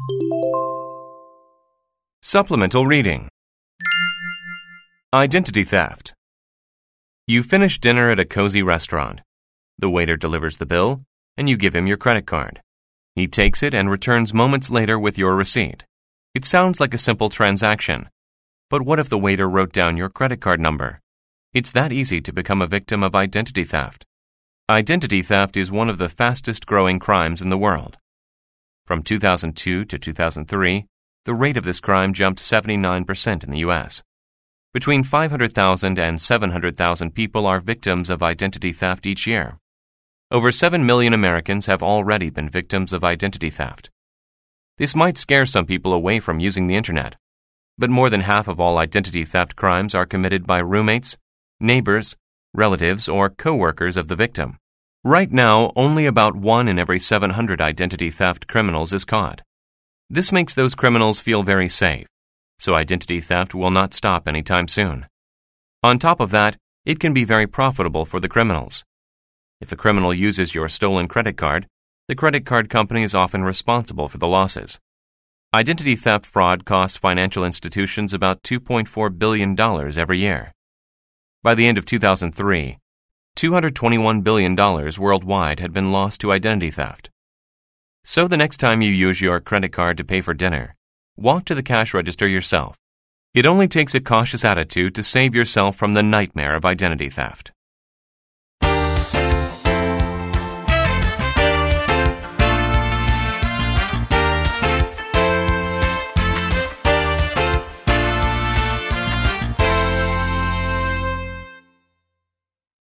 Supplemental reading. Identity theft. You finish dinner at a cozy restaurant. The waiter delivers the bill, and you give him your credit card. He takes it and returns moments later with your receipt. It sounds like a simple transaction. But what if the waiter wrote down your credit card number? It's that easy to become a victim of identity theft. Identity theft is one of the fastest growing crimes in the world. From 2002 to 2003, the rate of this crime jumped 79% in the U.S. Between 500,000 and 700,000 people are victims of identity theft each year. Over 7 million Americans have already been victims of identity theft. This might scare some people away from using the internet, but more than half of all identity theft crimes are committed by roommates, neighbors, relatives, or co-workers of the victim. Right now, only about 1 in every 700 identity theft criminals is caught. This makes those criminals feel very safe, so identity theft will not stop anytime soon. On top of that, it can be very profitable for the criminals. If a criminal uses your stolen credit card, the credit card company is often responsible for the losses. Identity theft fraud costs financial institutions about $2.4 billion every year. By the end of 2003, $221 billion worldwide had been lost to identity theft. So the next time you use your credit card to pay for dinner, walk to the cash register yourself. It only takes a cautious attitude to save yourself from the nightmare of identity theft.